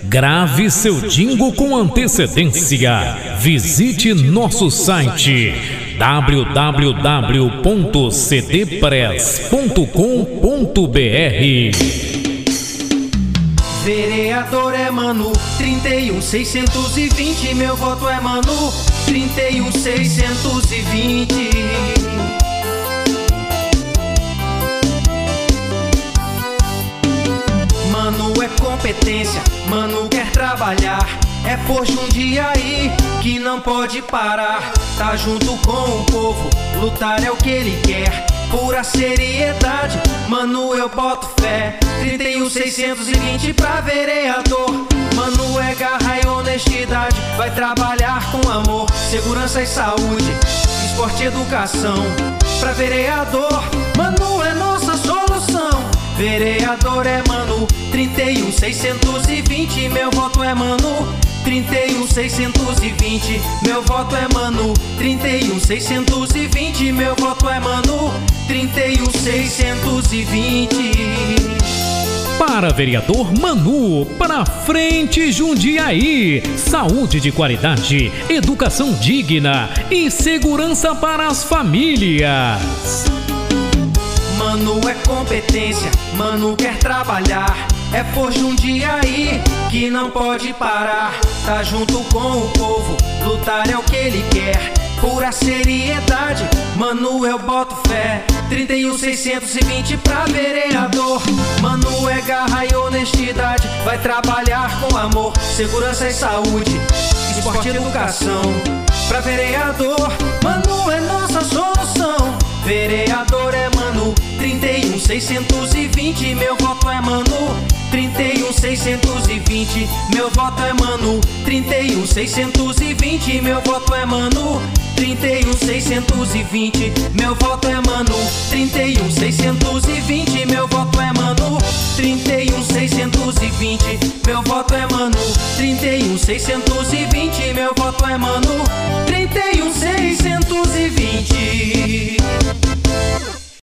Grave seu jingle com antecedência. Visite nosso site www.cdpress.com.br. Vereador é Manu, 31620. Meu voto é Manu, 31620. Manu é competência, Manu quer trabalhar. É por Jundiaí que não pode parar. Tá junto com o povo, lutar é o que ele quer. Pura seriedade, Manu eu boto fé. 31620 pra vereador. Manu é garra e honestidade, vai trabalhar com amor, segurança e saúde, esporte e educação. Pra vereador, Manu é nossa solução. Vereador é Manu, 31620. Meu voto é Manu, 31620. Meu voto é Manu, 31620. Meu voto é Manu, 31620. Para vereador Manu, pra frente Jundiaí. Saúde de qualidade, educação digna e segurança para as famílias. Manu é competência, Manu quer trabalhar. É por Jundiaí que não pode parar. Tá junto com o povo, lutar é o que ele quer. Pura seriedade, Manu eu boto fé. 31620 pra vereador. Manu é garra e honestidade, vai trabalhar com amor, segurança e saúde, esporte e educação. Pra vereador, Manu é nossa solução. Vereador é Manu, 31620. Meu voto é Manu, 31620. Meu voto é Manu, 31620. Meu voto é Manu, 31620. Meu voto é Manu, 31620. Meu voto é Manu, 31620. Meu voto é Manu, 31620. Meu voto é Manu,